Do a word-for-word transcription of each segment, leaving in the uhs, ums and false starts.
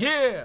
Yeah.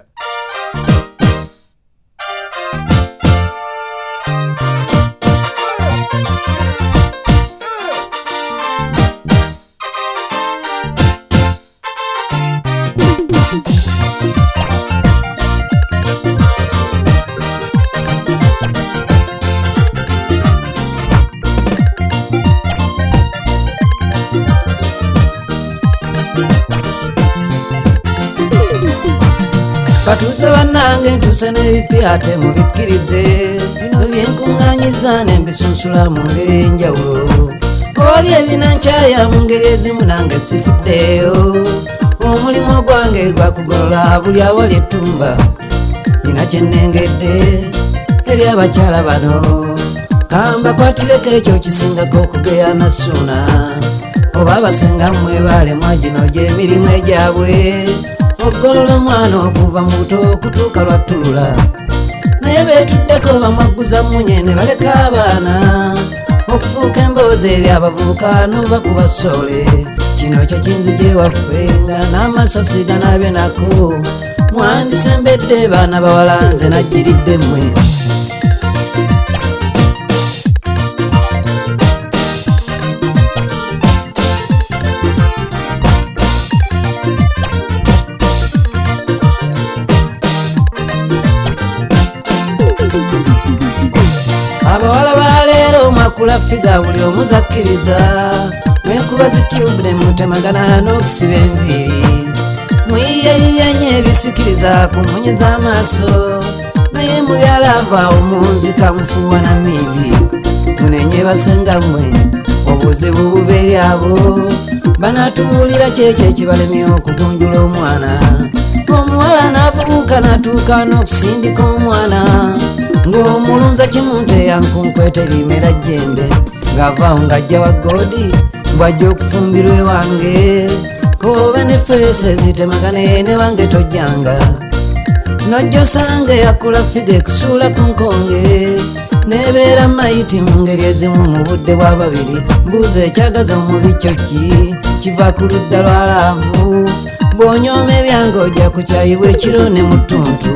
Batuze banange ntuse n'ebipi ate mubikirize bino byenkuŋŋaanyiza ne mbisunsula mu ngeri enjawulo oba ebinankyaya mu ngeri ezimu nange sifuddeyo omulimu gwange gwakugolola buli awali ettumba nina kye nnengedde eri abakyala bano kambakwatireko ekyo kisingako okugeya nasuuna oba abasengammwe baalemwa gino gy'emirimu egyabwe okugolola omwana okuva mu buto okutuuka lwattulula naye beetuddeko bamwagguza munye ne baleka abaana okufuuka emboozi eri abavubuka n'obakuba ssole kino kye kinzije waffe nga n'amaaso siganabye nako mwandisembedde baana bawala nze najjiridde mmwe abawala baleero mwakula figa buli omuzakkiriza mwekuba zitube ne mutemagana n'okusiba enviiri mwiyeyiyanye ebisikiriza ku mmunye z'amaaso naye mubyalava omunzika mufuuwa na mingi munenye basengammwe obuzibu buba eri abo banatubuulira kyekyo ekibalemye okugunjula omwana omuwala n'avubuka n'atuuka n'okusindika omwana ng'omulunza kimunte yankunkwete limera jjembe ng'avaawo ng'ajja wa godi bw'ajja okufumbirwa ewange koba ne feesi ezitemagane ne wange tojjanga nojja osange yakula figa ekusuula ku nkonge nebeera mayiti mu ngeri ezimu mu budde bwa babiri mbuuza ekyagaza omubi kyo ki kiva ku ludda lwa laavu bw'onyooma ebyange ojja kukyayibwa ekiro ne mu ttuntu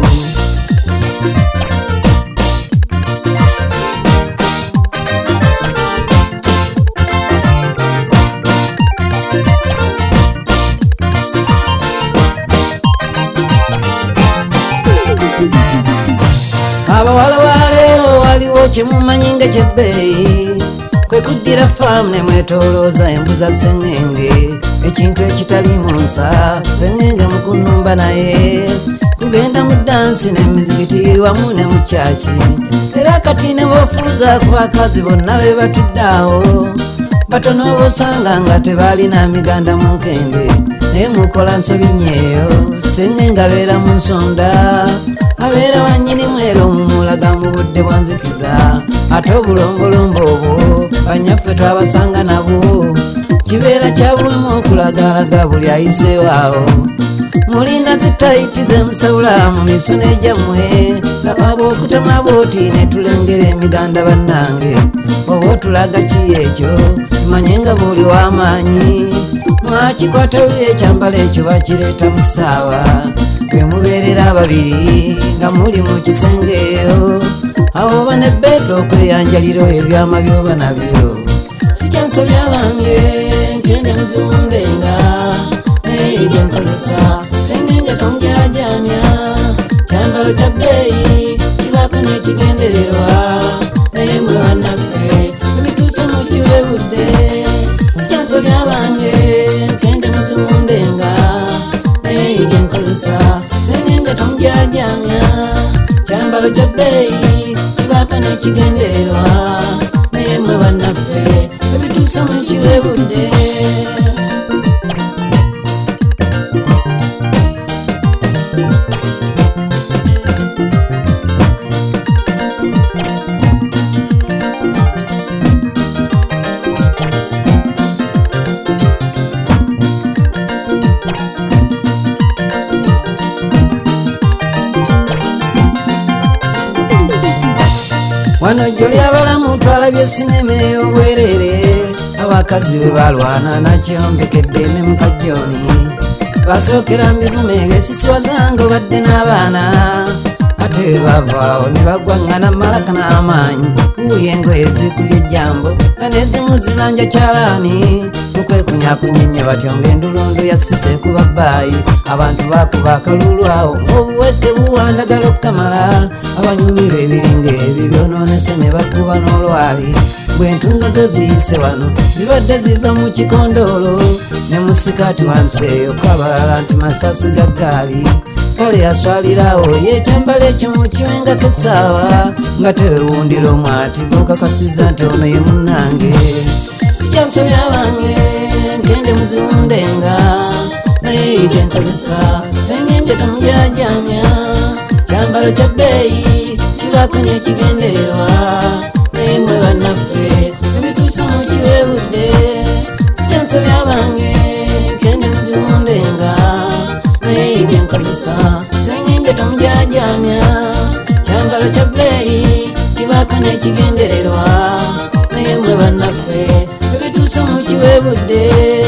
abawala baleero waliwo kyemumanyi nga kyebbeeyi kwe kuddira faamu ne mwetoolooza embuza sengenge ekintu ekitali mu nsa sengenge mukunumba naye kugenda mu dansi n'emizikiti wamu ne mu kyaki era kati ne boofuuza ku bakazi bonna be batudde awo batono obosanga nga tebaalina miganda mu nkende naye mukola nsobi nnyo sengenge abeera mu nsonda abeera wannyini mwero mumulaga mu budde bwanzikiza ate obulombolombo obwo banyaffe twabasanga nabwo kibeera kyabulimu okulagalaga buli ayiseewaawo mulina zitayiti zemusawula mu misono egyammwe ngababa okutema booti ne tulengera emiganda bannange oba otulaga ki ekyo tumanye nga buli w'amaanyi mwakikwata bubi ekyambalo ekyo bakireeta mu ssaawa bwe mubeerera ababiri nga muli mu kisenge eyo awo oba ne beeta okweyanjaliro ebyama byoba nabyo sikyansobya bange nkende muzimundenga naye byenkozesa sengenge tomujajamya kyambalo kya bbeeyi kibaako n'ekigendererwa naye mwe bannaffe ebituuse mu kiwebudde sikyansobya bange nkende muzimundenga naye byenkozesa sengenge tomujajamya kyambalo kya bbeeyi kibaako n'ekigendererwa naye mwe bannaffe ebituusa mu kiwebudde wano jjoli abalamu twalabye sinema ey'obwerere abakazi bwe balwana nakyo mbekedde ne mukajjoni basookera mbivume ebyesisiwa zange badde n'abaana ate bavaawo ne bagwaŋŋana malaka n'amaanyi wuuyo engoye zikubye ejjambo nga n'ezimu zibanja kyalaani mukwekunyaakunyenya batyo ng'endulundu yassise kuba bbaayi abantu baakuba akalulu awo ng'obuweke buwandagala okukamala abanyumirwa ebiringa ebyo byonoonese ne bakuba n'olwali bw'entungo zo ziyise wano zibadde ziva mu kikondoolo ne mu sikaati wansi eyo kwabalala nti masasi ga ggaali kale yaswalirawo yekyambala ekimu kiwengako essaawa nga tewewundira omwati gwokakasiza nti ono ye munnange sikyansobya bange ngende muziwundenga naye ide nkozesa sengenge tomujajamya kyambalo kya bbeeyi kibaako n'ekigendererwa naye mwe bannaffe ebituusa mu kiwebudde sikyansobya bange ngende muziwundenga naye ide nkozesa sengenge tomujajamya kyambalo kya bbeeyi kibaako n'ekigendererwa naye mwe bannaffe ebituusa mu kiwebudde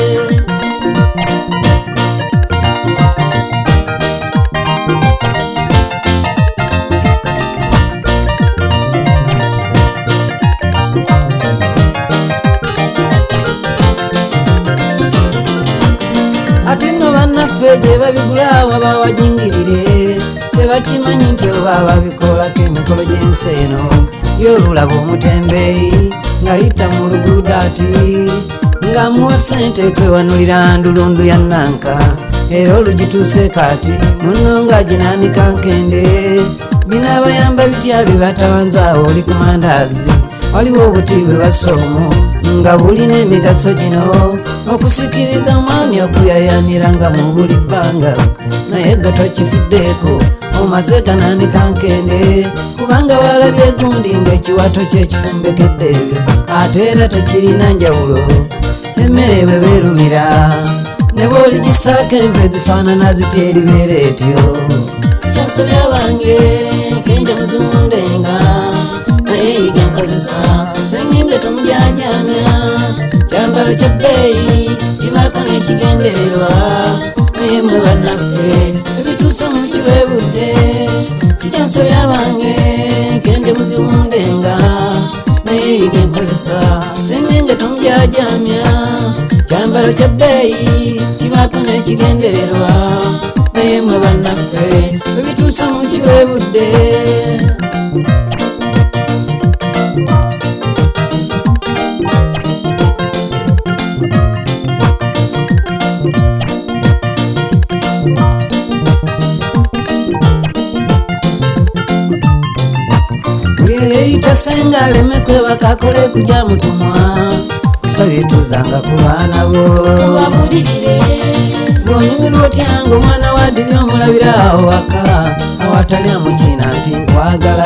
ate nno bannaffe gye babigulaawo abawajingirire tebakimanyi nti oba babikolako emikolo gy'ensi eno y'olulaba omutembeeyi ng'ayita mu luguudo ati ng'amuwa ssente kwewanulira ndulundu ya nanka era olugituuse kati munno ng'aginaanika nkende binaabayamba bitya bibatabanzaawo oli ku mandaazi waliwo obuti bwe basoomo nga bulina emigaso gino okusikiriza omwami okuyayanira nga mu buli bbanga naye ga tokifuddeeko omaze ganaanika nkende kubanga walabye gundi ng'ekiwato ky'ekifumbekedde ebyo ate era tekirina njawulo emmere bwe beerumira ne bw'oligisaako enva ezifaanana ziti eribeera etyo sikyansobya bange kenja muziwundenga naye yiga nkozesa sengenge tomujajamya kyambalo kya bbeeyi kibaako n'ekigendererwa naye mwe bannaffe ebituusa mu kiwebudde sikyansobya bange kende muziwundenga naye yiga enkozesa sengenge tomujajamya kyambalo kya bbeeyi kibaako n'ekigendererwa naye mwe bannaffe ebituusa mu kiwebudde eyitasenga aleme kwebaka akole kujja mutumwa kusabye tuzanga ku baana bo bw'onyumirwa otyanga omwana wadde by'omulabira awo waka awatali amukina nti nkwagala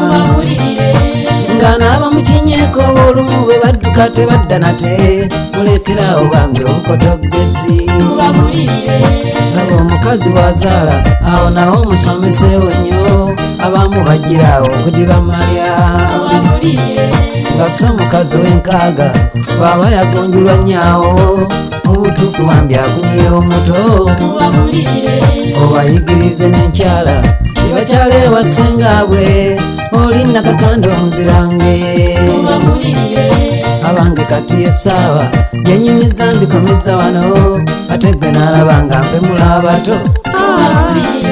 nga naaba mukinyeeko oba olumu bwe badduka tebadda nate mulekerawo bambi obukotogezi laba omukazi bw'azaala awo nawo omusomeseewo nnyo abamu bajjiraawo okudiba malya nga so omukazi ow'enkaaga bw'aba yagonjulwa nnyaawo mu butuufu bambi akunyiye omuto obayigirize n'enkyala ebakyala ewasengaabwe oli nakakanda omuzirange abange kati essaawa gyenyumiza mbikomeza wano ate gwe naalaba nga mpemula abato